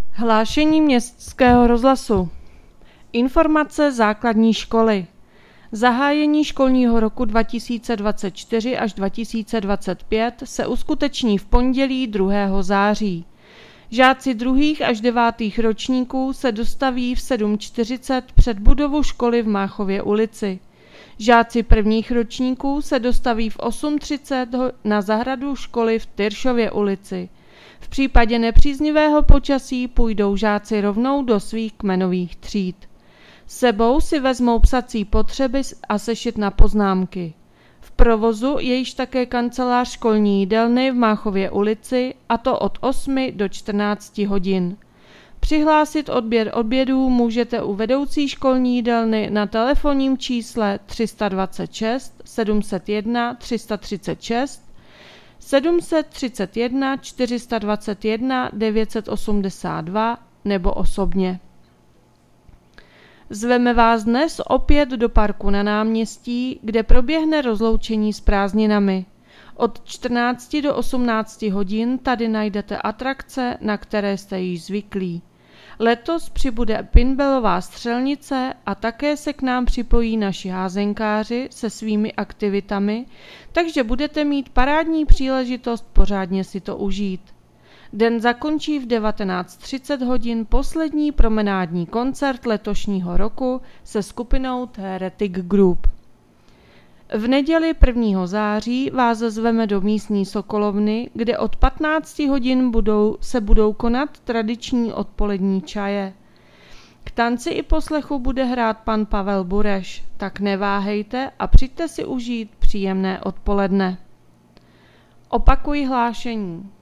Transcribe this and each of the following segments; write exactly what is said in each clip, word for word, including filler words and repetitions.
Hlášení Městského rozhlasu. Informace základní školy. Zahájení školního roku dva tisíce dvacet čtyři až dva tisíce dvacet pět se uskuteční v pondělí druhého září. Žáci druhých až devátých ročníků se dostaví v sedm čtyřicet před budovu školy v Máchově ulici. Žáci prvních ročníků se dostaví v osm třicet na zahradu školy v Tyršově ulici. V případě nepříznivého počasí půjdou žáci rovnou do svých kmenových tříd. S sebou si vezmou psací potřeby a sešit na poznámky. V provozu je již také kancelář školní jídelny v Máchově ulici, a to od osmi do čtrnácti hodin. Přihlásit odběr obědů můžete u vedoucí školní jídelny na telefonním čísle tři sta dvacet šest sedm set jedna tři sta třicet šest, sedm set třicet jedna čtyři sta dvacet jedna devět set osmdesát dva nebo osobně. Zveme vás dnes opět do parku na náměstí, kde proběhne rozloučení s prázdninami. Od čtrnácti do osmnácti hodin tady najdete atrakce, na které jste již zvyklí. Letos přibude pinballová střelnice a také se k nám připojí naši házenkáři se svými aktivitami, takže budete mít parádní příležitost pořádně si to užít. Den zakončí v devatenáct třicet hodin poslední promenádní koncert letošního roku se skupinou Heretic Group. V neděli prvního září vás zveme do místní sokolovny, kde od patnácti hodin budou, se budou konat tradiční odpolední čaje. K tanci i poslechu bude hrát pan Pavel Bureš, tak neváhejte a přijďte si užít příjemné odpoledne. Opakuji hlášení.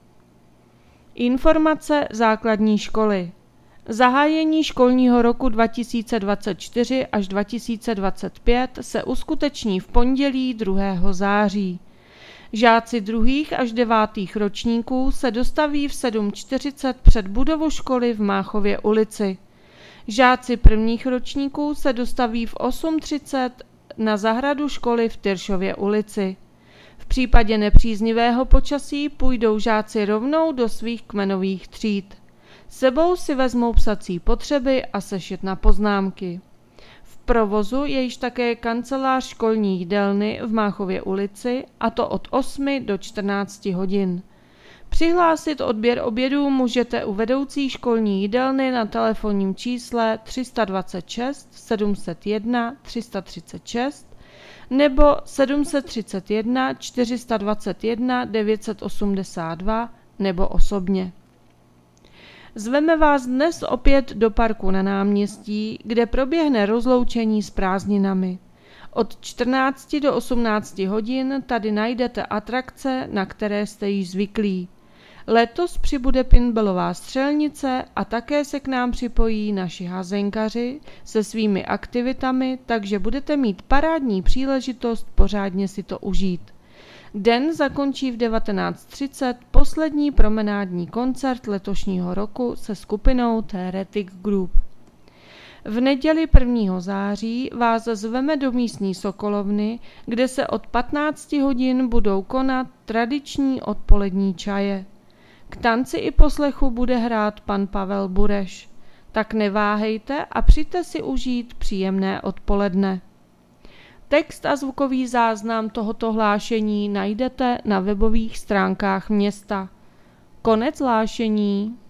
Informace základní školy. Zahájení školního roku dva tisíce dvacet čtyři až dva tisíce dvacet pět se uskuteční v pondělí druhého září. Žáci druhých až devátých ročníků se dostaví v sedm čtyřicet před budovu školy v Máchově ulici. Žáci prvních ročníků se dostaví v osm třicet na zahradu školy v Tyršově ulici. V případě nepříznivého počasí půjdou žáci rovnou do svých kmenových tříd. S sebou si vezmou psací potřeby a sešit na poznámky. V provozu je již také kancelář školní jídelny v Máchově ulici, a to od osmi do čtrnácti hodin. Přihlásit odběr obědů můžete u vedoucí školní jídelny na telefonním čísle tři sta dvacet šest sedm set jedna tři sta třicet šest nebo sedm set třicet jedna čtyři sta dvacet jedna devět set osmdesát dva nebo osobně. Zveme vás dnes opět do parku na náměstí, kde proběhne rozloučení s prázdninami. Od čtrnácti do osmnácti hodin tady najdete atrakce, na které jste již zvyklí. Letos přibude pinballová střelnice a také se k nám připojí naši házenkaři se svými aktivitami, takže budete mít parádní příležitost pořádně si to užít. Den zakončí v devatenáct třicet poslední promenádní koncert letošního roku se skupinou Heretic Group. V neděli prvního září vás zveme do místní sokolovny, kde se od patnácti hodin budou konat tradiční odpolední čaje. K tanci i poslechu bude hrát pan Pavel Bureš, tak neváhejte a přijďte si užít příjemné odpoledne. Text a zvukový záznam tohoto hlášení najdete na webových stránkách města. Konec hlášení.